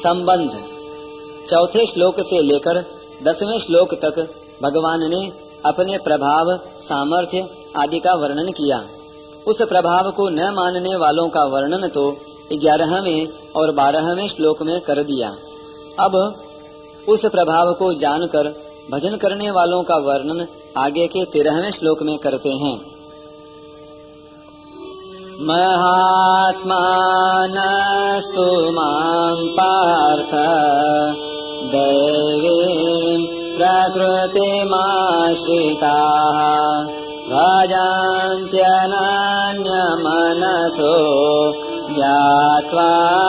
संबंध। चौथे श्लोक से लेकर 10वें श्लोक तक भगवान ने अपने प्रभाव, सामर्थ्य आदि का वर्णन किया। उस प्रभाव को न मानने वालों का वर्णन तो 11वें और 12वें श्लोक में कर दिया। अब उस प्रभाव को जानकर भजन करने वालों का वर्णन आगे के 13वें श्लोक में करते हैं। महात्मानस्तु मां पार्थ दैवीं प्रकृतिमाश्रिताः भजन्त्यनन्यमनसो ज्ञात्वा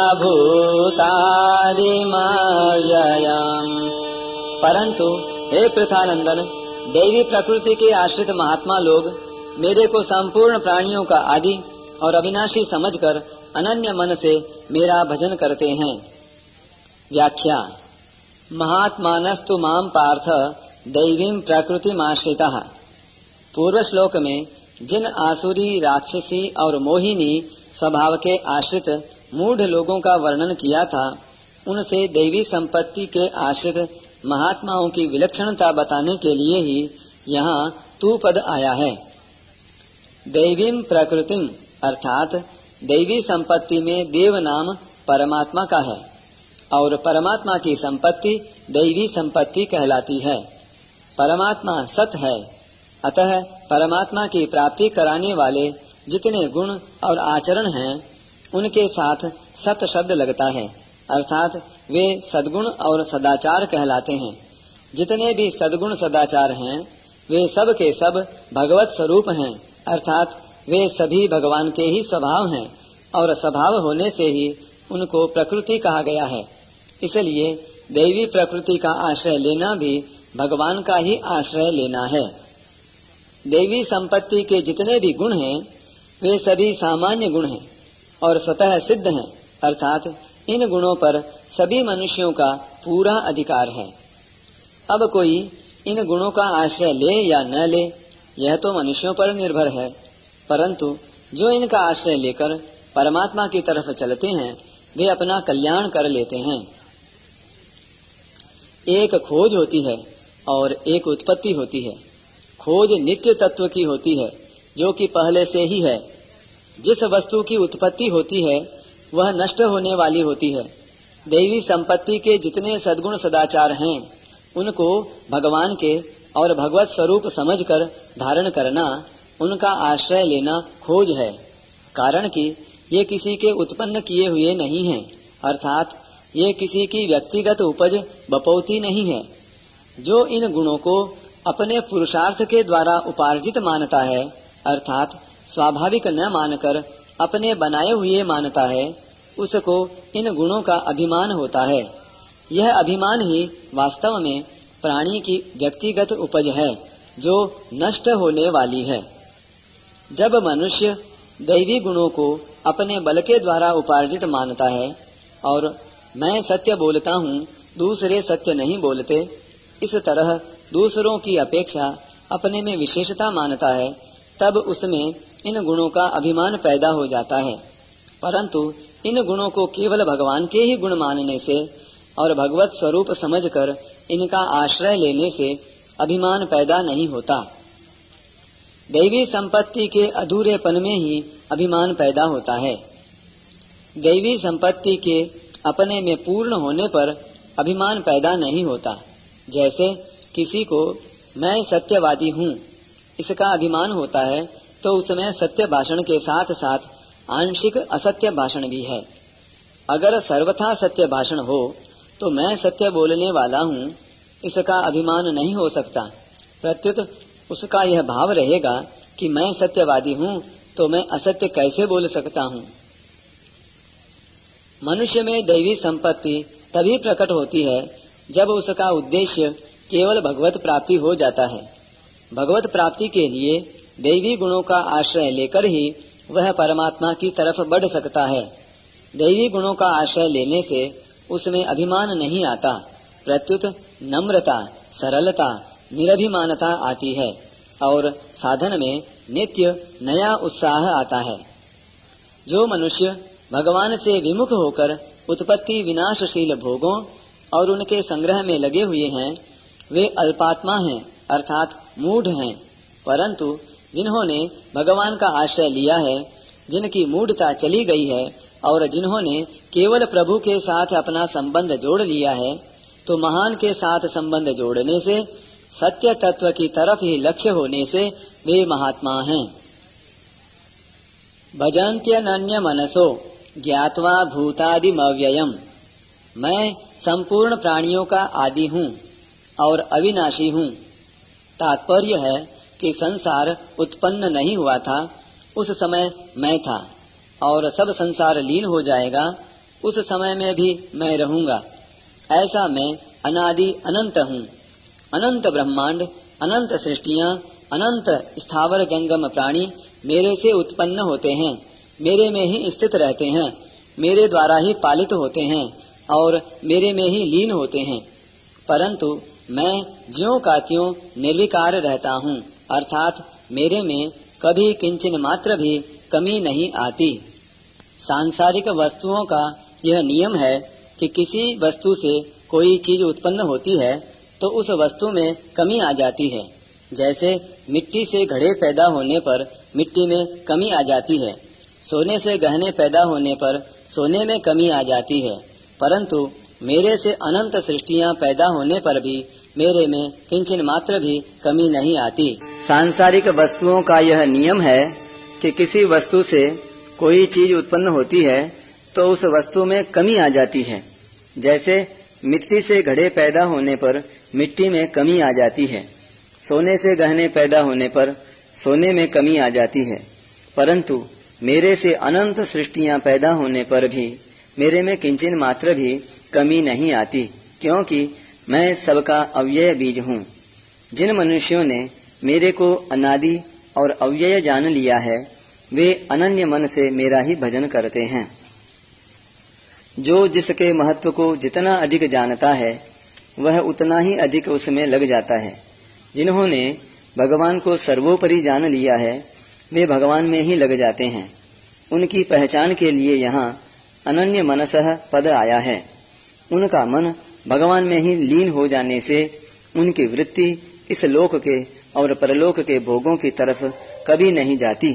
भूतादिमव्ययम्। परंतु हे पृथानंदन, दैवी प्रकृति के आश्रित महात्मा लोग मेरे को संपूर्ण प्राणियों का आदि और अविनाशी समझकर अनन्य मन से मेरा भजन करते हैं। व्याख्या। महात्मानस्तु मां पार्थ दैवीं प्रकृतिमाश्रिताः। पूर्व श्लोक में जिन आसुरी, राक्षसी और मोहिनी स्वभाव के आश्रित मूढ़ लोगों का वर्णन किया था, उनसे दैवी संपत्ति के आश्रित महात्माओं की विलक्षणता बताने के लिए ही यहाँ तू पद आया है। दैवीं प्रकृतिम अर्थात दैवी संपत्ति में देव नाम परमात्मा का है और परमात्मा की संपत्ति दैवी संपत्ति कहलाती है। परमात्मा सत है, अतः परमात्मा की प्राप्ति कराने वाले जितने गुण और आचरण हैं, उनके साथ सत शब्द लगता है, अर्थात वे सद्गुण और सदाचार कहलाते हैं। जितने भी सद्गुण सदाचार हैं, वे सब के सब भगवत स्वरूप हैं, अर्थात वे सभी भगवान के ही स्वभाव हैं और स्वभाव होने से ही उनको प्रकृति कहा गया है। इसलिए दैवी प्रकृति का आश्रय लेना भी भगवान का ही आश्रय लेना है। दैवी संपत्ति के जितने भी गुण हैं, वे सभी सामान्य गुण हैं और स्वतः सिद्ध हैं, अर्थात इन गुणों पर सभी मनुष्यों का पूरा अधिकार है। अब कोई इन गुणों का आश्रय ले या न ले, यह तो मनुष्यों पर निर्भर है, परंतु जो इनका आश्रय लेकर परमात्मा की तरफ चलते हैं, वे अपना कल्याण कर लेते हैं। एक खोज होती है और एक उत्पत्ति होती है। खोज नित्य तत्व की होती है, जो कि पहले से ही है। जिस वस्तु की उत्पत्ति होती है, वह नष्ट होने वाली होती है। दैवी संपत्ति के जितने सद्गुण सदाचार हैं, उनको भगवान के और भगवत स्वरूप समझकर धारण करना, उनका आश्रय लेना खोज है। कारण कि ये किसी के उत्पन्न किए हुए नहीं हैं, अर्थात ये किसी की व्यक्तिगत उपज बपौती नहीं है। जो इन गुणों को अपने पुरुषार्थ के द्वारा उपार्जित मानता है, अर्थात स्वाभाविक न मानकर अपने बनाए हुए मानता है, उसको इन गुणों का अभिमान होता है। यह अभिमान ही वास्तव में प्राणी की व्यक्तिगत उपज है, जो नष्ट होने वाली है। जब मनुष्य दैवी गुणों को अपने बल के द्वारा उपार्जित मानता है और मैं सत्य बोलता हूँ, दूसरे सत्य नहीं बोलते, इस तरह दूसरों की अपेक्षा अपने में विशेषता मानता है, तब उसमें इन गुणों का अभिमान पैदा हो जाता है। परंतु इन गुणों को केवल भगवान के ही गुण मानने से और भगवत स्वरूप समझकर इनका आश्रय लेने से अभिमान पैदा नहीं होता। दैवी संपत्ति के अधूरेपन में ही अभिमान पैदा होता है। दैवी संपत्ति के अपने में पूर्ण होने पर अभिमान पैदा नहीं होता। जैसे किसी को मैं सत्यवादी हूँ, इसका अभिमान होता है, तो उसमें सत्य भाषण के साथ साथ आंशिक असत्य भाषण भी है। अगर सर्वथा सत्य भाषण हो तो मैं सत्य बोलने वाला हूँ, इसका अभिमान नहीं हो सकता। प्रत्युत उसका यह भाव रहेगा कि मैं सत्यवादी हूँ, तो मैं असत्य कैसे बोल सकता हूँ। मनुष्य में दैवी संपत्ति तभी प्रकट होती है जब उसका उद्देश्य केवल भगवत प्राप्ति हो जाता है। भगवत प्राप्ति के लिए दैवी गुणों का आश्रय लेकर ही वह परमात्मा की तरफ बढ़ सकता है। दैवी गुणों का आश्रय लेने से उसमें अभिमान नहीं आता, प्रत्युत नम्रता, सरलता, निरभिमानता आती है और साधन में नित्य नया उत्साह आता है। जो मनुष्य भगवान से विमुख होकर उत्पत्ति विनाशशील भोगों और उनके संग्रह में लगे हुए हैं वे अल्पात्मा हैं, अर्थात मूढ़ हैं। परंतु जिन्होंने भगवान का आश्रय लिया है, जिनकी मूढ़ता चली गई है और जिन्होंने केवल प्रभु के साथ अपना संबंध जोड़ लिया है, तो महान के साथ संबंध जोड़ने से, सत्य तत्व की तरफ ही लक्ष्य होने से वे महात्मा हैं। भजन्त्यनन्य मनसो ज्ञात्वा भूतादिमव्ययम्। मैं संपूर्ण प्राणियों का आदि हूँ और अविनाशी हूँ। तात्पर्य है कि संसार उत्पन्न नहीं हुआ था, उस समय मैं था, और सब संसार लीन हो जाएगा, उस समय में भी मैं रहूंगा। ऐसा मैं अनादि अनंत हूँ। अनंत ब्रह्मांड, अनंत सृष्टियाँ, अनंत स्थावर जंगम प्राणी मेरे से उत्पन्न होते हैं, मेरे में ही स्थित रहते हैं, मेरे द्वारा ही पालित होते हैं और मेरे में ही लीन होते हैं। परंतु मैं ज्यों का त्यों निर्विकार रहता हूँ, अर्थात मेरे में कभी किंचन मात्र भी कमी नहीं आती। सांसारिक वस्तुओं का यह नियम है कि किसी वस्तु से कोई चीज उत्पन्न होती है तो उस वस्तु में कमी आ जाती है। जैसे मिट्टी से घड़े पैदा होने पर मिट्टी में कमी आ जाती है, सोने से गहने पैदा होने पर सोने में कमी आ जाती है। परंतु मेरे से अनंत सृष्टियां पैदा होने पर भी मेरे में किंचन मात्र भी कमी नहीं आती। सांसारिक वस्तुओं का यह नियम है कि किसी वस्तु से कोई चीज उत्पन्न होती है तो उस वस्तु में कमी आ जाती है। जैसे मिट्टी से घड़े पैदा होने पर मिट्टी में कमी आ जाती है, सोने से गहने पैदा होने पर सोने में कमी आ जाती है। परंतु मेरे से अनंत सृष्टियां पैदा होने पर भी मेरे में किंचन मात्र भी कमी नहीं आती, क्योंकि मैं सबका अव्यय बीज हूँ। जिन मनुष्यों ने मेरे को अनादि और अव्यय जान लिया है, वे अनन्य मन से मेरा ही भजन करते हैं। जो जिसके महत्व को जितना अधिक जानता है, वह उतना ही अधिक उसमें लग जाता है। जिन्होंने भगवान को सर्वोपरि जान लिया है, वे भगवान में ही लग जाते हैं। उनकी पहचान के लिए यहाँ अनन्य मनसः पद आया है। उनका मन भगवान में ही लीन हो जाने से उनकी वृत्ति इस लोक के और परलोक के भोगों की तरफ कभी नहीं जाती।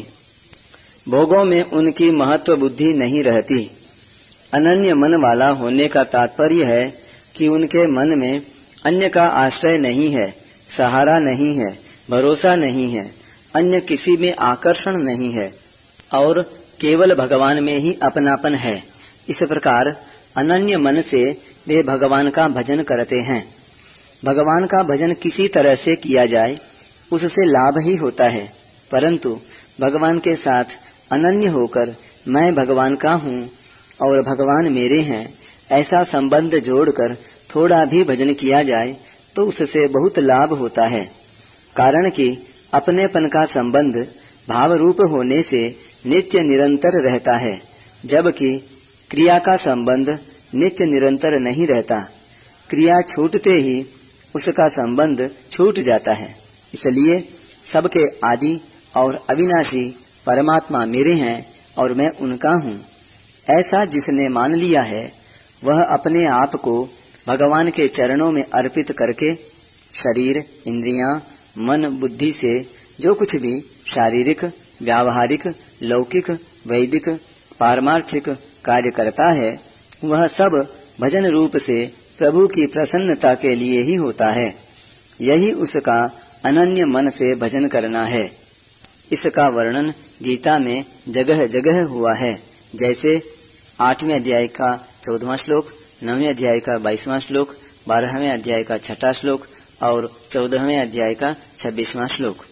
भोगों में उनकी महत्व बुद्धि नहीं रहती। अनन्य मन वाला होने का तात्पर्य है कि उनके मन में अन्य का आश्रय नहीं है, सहारा नहीं है, भरोसा नहीं है, अन्य किसी में आकर्षण नहीं है और केवल भगवान में ही अपनापन है। इस प्रकार अनन्य मन से वे भगवान का भजन करते हैं। भगवान का भजन किसी तरह से किया जाए उससे लाभ ही होता है, परंतु भगवान के साथ अनन्य होकर मैं भगवान का हूँ और भगवान मेरे हैं, ऐसा संबंध जोड़कर थोड़ा भी भजन किया जाए तो उससे बहुत लाभ होता है। कारण कि अपनेपन का संबंध भाव रूप होने से नित्य निरंतर रहता है, जबकि क्रिया का संबंध नित्य निरंतर नहीं रहता। क्रिया छूटते ही उसका संबंध छूट जाता है। इसलिए सबके आदि और अविनाशी परमात्मा मेरे हैं और मैं उनका हूँ। ऐसा जिसने मान लिया है, वह अपने आप को भगवान के चरणों में अर्पित करके शरीर, इंद्रियां, मन, बुद्धि से जो कुछ भी शारीरिक, व्यावहारिक, लौकिक, वैदिक, पारमार्थिक कार्य करता है, वह सब भजन रूप से प्रभु की प्रसन्नता के लिए ही होता है। यही उसका अनन्य मन से भजन करना है। इसका वर्णन गीता में जगह जगह हुआ है। जैसे 8वें अध्याय का 14वां श्लोक, 9वें अध्याय का 22वां श्लोक, 12वें अध्याय का 6वां श्लोक और 14वें अध्याय का 26वां श्लोक।